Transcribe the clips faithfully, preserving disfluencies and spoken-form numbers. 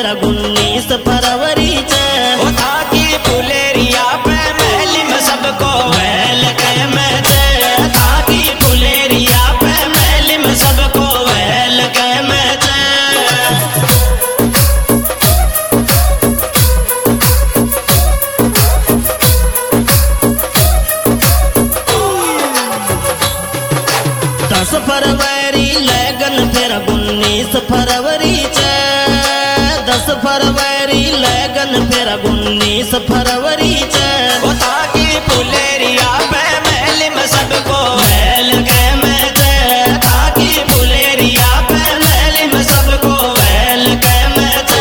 फेरा उन्नीस फरवरी चे था की फुलेरिया पे महली में सबको वेलकम चे था की फुलेरिया पे महली में सबको वेलकम चे। दस फरवरी लगन फेरा उन्नीस फरवरी चे दस फरवरी लगन फेरा उन्नीस फरवरी चे था की फुलेरिया पे महली में सबको वेलकम चे था की फुलेरिया पे महली में सबको वेलकम चे।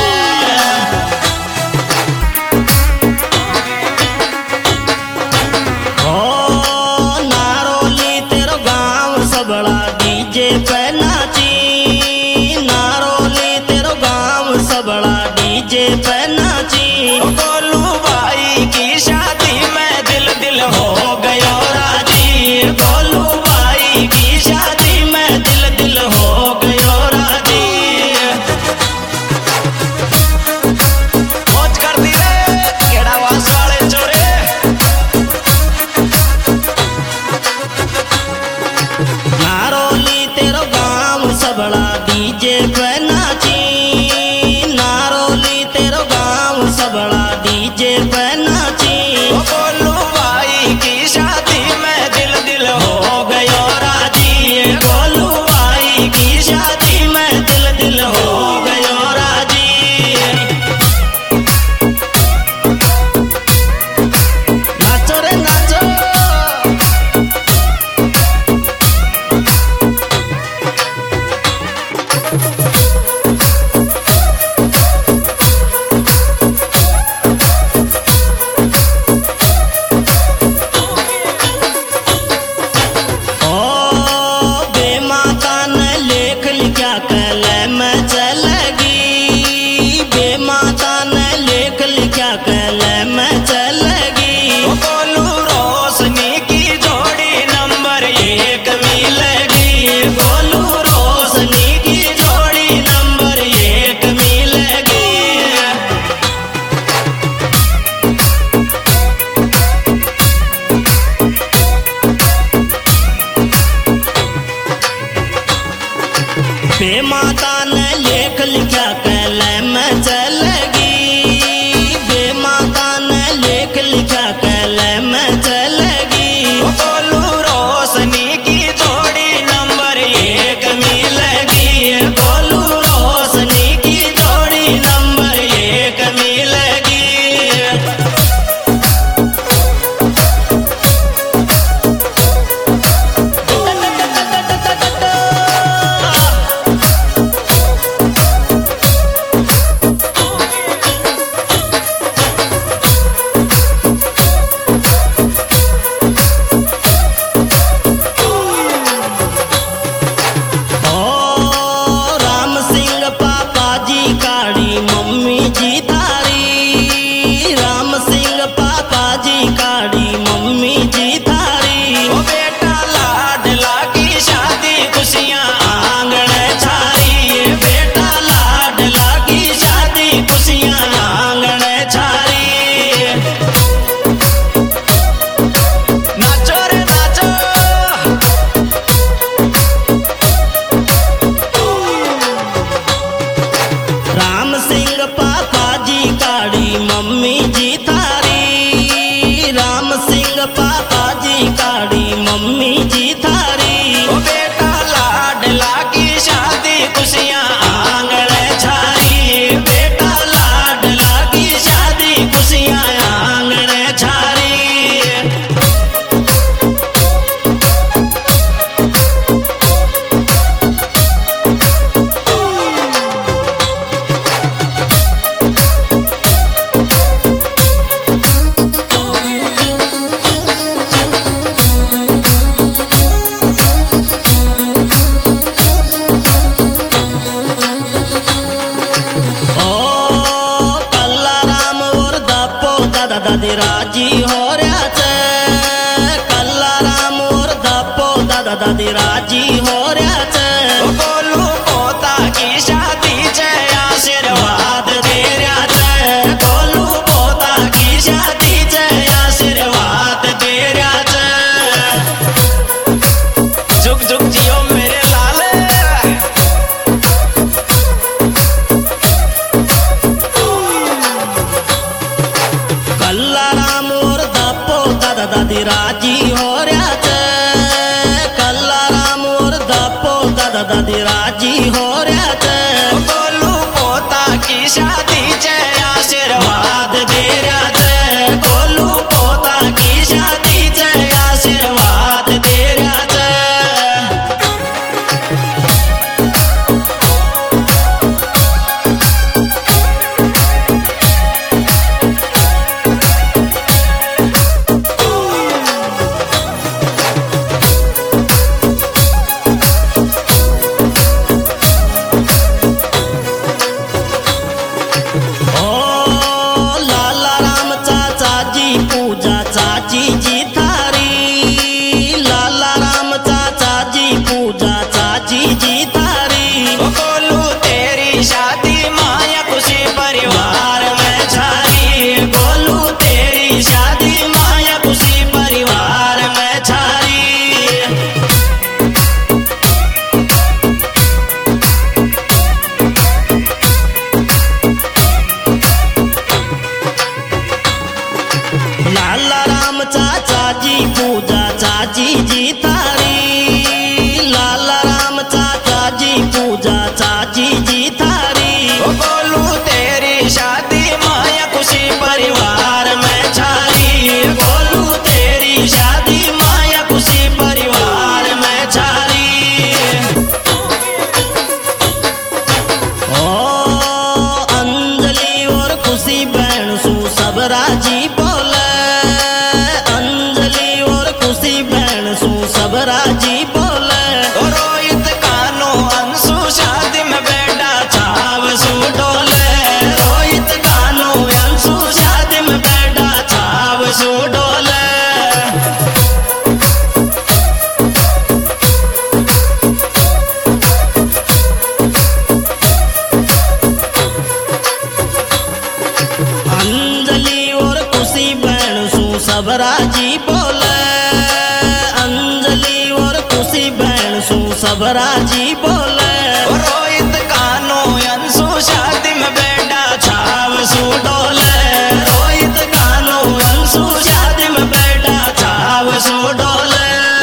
ओ नारोली तेरो गांव सबड़ा डीजे पे नाची नारोली तेरो गांव सबड़ा डीजे पे नाची गोलू भाई की शादी में दिल दिल हो गयो राजी गोलू भाई की शादी में दिल दिल हो गयो राजी मौज कर दी रे केड़ा वास वाले चोरे नारोली तेरो गांव सबड़ा डीजे पे नाची नारोली तेरो गांव सबड़ा डीजे पे नाची गोलू भाई की शादी में दिल दिल हो गयो राजी गोलू भाई की शादी में दिल दिल हो गयो राजी। नाचो रे नाचो ओ बेमाता ने लेख लिखा कले में चलेगी बेमाता ने लेख लिखा कले में चलेगी गोलू रोशनी की जोड़ी नंबर एक मिलेगी गोलू रोशनी की जोड़ी नंबर एक मिलेगी। बेमाता ने लेख लिखा कले में चलेगी बेमाता ने लेख लिखा कले में चलेगी गोलू रोशनी की जोड़ी नंबर एक मिलेगी गोलू रोशनी की जोड़ी नंबर एक मिलेगी। ओ राम सिंह पापा जी काड़ी मम्मी जी थारी राम सिंह पापा जी काड़ी मम्मी जी थारी ओ बेटा लाडला की शादी खुशियां आंगण छारी बेटा लाडला की शादी खुशियां आंगण छारी। नाचो रे नाचो राम सिंह पापा जी काड़ी मम्मी जी थारी राम सिंह पापा जी काड़ी मम्मी जी थारी ओ बेटा लाडला की शादी खुशियां आंगण छारी बेटा लाडला की शादी खुशियां आंगण छारी। दादी राजी हो रहा छे कल्ला राम और दपो दादा दादी राजी हो रहा छे गोलू पोता की शादी छे आशीर्वाद दे हो रहा थे, कल्ला राम और दपो दादा दादी राजी हो रहा थे। गोलू पोता की शादी चे आशीर्वाद दे रहा थे, गोलू पोता की शादी चे आशीर्वाद दे रहा थे। चाची जी थारी, लाला राम चाचा जी पूजा चाची जी थारी। गोलू तेरी शादी माया खुशी परिवार में छारी, गोलू तेरी शादी माया खुशी परिवार में छारी। लाला राम चाचा जी पूजा चाची जी थारी, लाला राम चाचा जी पूजा चाची जी थारी। गोलू तेरी शादी माया खुशी परिवार में छारी, गोलू तेरी शादी माया खुशी परिवार में छारी। ओ अंजलि और खुशी बहन सु सब राजी बोले, सब राजी बोले। रोहित कानो अंशु शादी में बेटा छाव सु डोले, रोहित कानो अंशु शादी में बेटा छाव सु डोले। अंजलि और खुशी बहन सु सब राजी बोले, सब राजी बोले। रोहित कानो अंशु शादी में बेटा छाव सु डोले, रोहित कानो अंशु शादी में बेटा छाव सु डोले।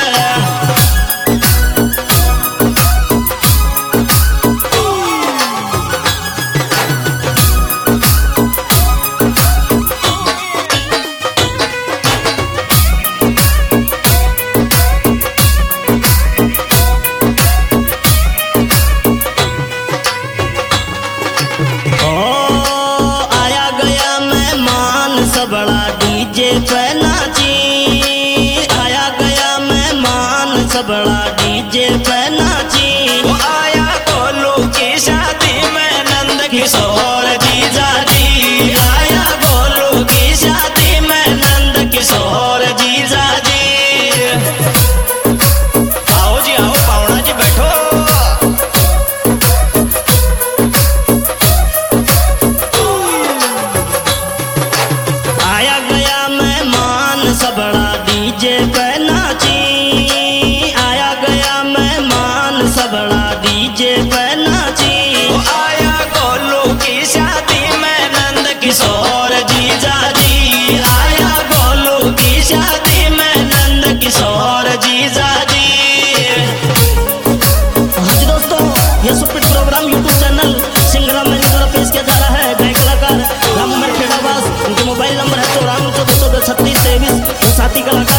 सबड़ा डीजे पे नाची, आया गया मेहमान सबड़ा डीजे पे नाची। वो आया गोलू की शादी में नंद किशोर जीजा जी, आया गोलू की शादी में नंद किशोर जीजा जी। आओ जी आओ पावना जी बैठो। सबड़ा डीजे पे नाची, आया गया मेहमान सबड़ा डीजे पे नाची। वो आया गोलू की शादी में नंद किशोर जीजा जी, आया गोलू की शादी में नंद किशोर जीजा जी। हाँ जी दोस्तों, ये सुपर प्रोग्राम यूट्यूब चैनल सिंगरा मेरी तरफ पेश किया जा रहा है। गायक कलाकार राम उमर खेड़ावास, उनके मोबाइल नंबर है चौरानवे चौदह चौदह छत्तीस तेईस। साथी कलाकार